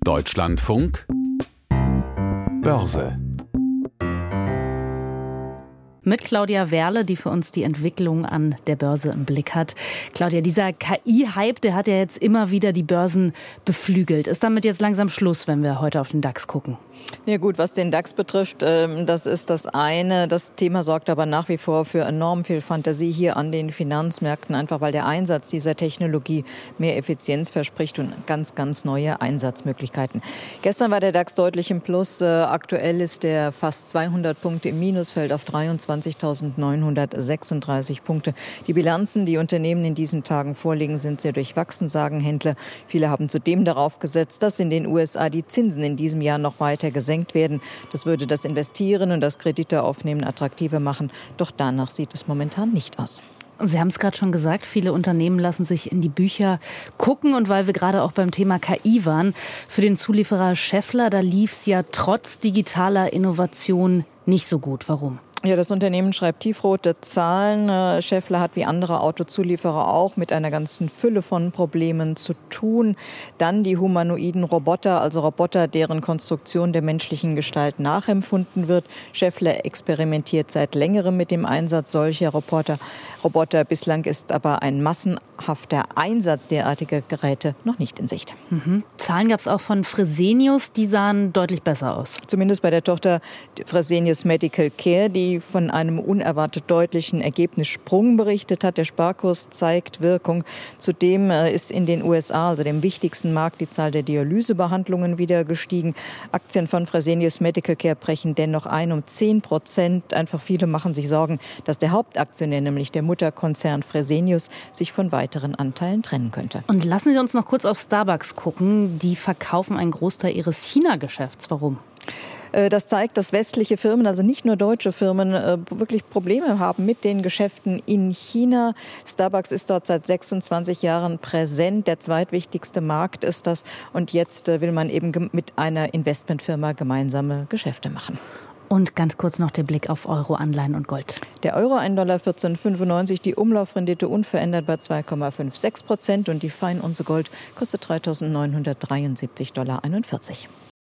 Deutschlandfunk Börse. Mit Claudia Werle, die für uns die Entwicklung an der Börse im Blick hat. Claudia, dieser KI-Hype, der hat ja jetzt immer wieder die Börsen beflügelt. Ist damit jetzt langsam Schluss, wenn wir heute auf den DAX gucken? Ja gut, was den DAX betrifft, das ist das eine. Das Thema sorgt aber nach wie vor für enorm viel Fantasie hier an den Finanzmärkten, einfach weil der Einsatz dieser Technologie mehr Effizienz verspricht und ganz, ganz neue Einsatzmöglichkeiten. Gestern war der DAX deutlich im Plus. Aktuell ist er fast 200 Punkte im Minus, fällt auf 23.936 Punkte. Die Bilanzen, die Unternehmen in diesen Tagen vorlegen, sind sehr durchwachsen, sagen Händler. Viele haben zudem darauf gesetzt, dass in den USA die Zinsen in diesem Jahr noch weiter gesenkt werden. Das würde das Investieren und das Krediteaufnehmen attraktiver machen. Doch danach sieht es momentan nicht aus. Sie haben es gerade schon gesagt, viele Unternehmen lassen sich in die Bücher gucken. Und weil wir gerade auch beim Thema KI waren, für den Zulieferer Schaeffler, da lief es ja trotz digitaler Innovation nicht so gut. Warum? Ja, das Unternehmen schreibt tiefrote Zahlen. Schaeffler hat wie andere Autozulieferer auch mit einer ganzen Fülle von Problemen zu tun. Dann die humanoiden Roboter, also Roboter, deren Konstruktion der menschlichen Gestalt nachempfunden wird. Schaeffler experimentiert seit längerem mit dem Einsatz solcher Roboter. Bislang ist aber ein massenhafter Einsatz derartiger Geräte noch nicht in Sicht. Zahlen gab es auch von Fresenius, die sahen deutlich besser aus. Zumindest bei der Tochter Fresenius Medical Care, die von einem unerwartet deutlichen Ergebnissprung berichtet hat. Der Sparkurs zeigt Wirkung. Zudem ist in den USA, also dem wichtigsten Markt, die Zahl der Dialysebehandlungen wieder gestiegen. Aktien von Fresenius Medical Care brechen dennoch ein um 10%. Einfach viele machen sich Sorgen, dass der Hauptaktionär, nämlich der Mutterkonzern Fresenius, sich von weiteren Anteilen trennen könnte. Und lassen Sie uns noch kurz auf Starbucks gucken. Die verkaufen einen Großteil ihres China-Geschäfts. Warum? Das zeigt, dass westliche Firmen, also nicht nur deutsche Firmen, wirklich Probleme haben mit den Geschäften in China. Starbucks ist dort seit 26 Jahren präsent. Der zweitwichtigste Markt ist das. Und jetzt will man eben mit einer Investmentfirma gemeinsame Geschäfte machen. Und ganz kurz noch der Blick auf Euro, Anleihen und Gold. Der Euro $1,1495, die Umlaufrendite unverändert bei 2,56% und die Feinunze Gold kostet $3.973,41.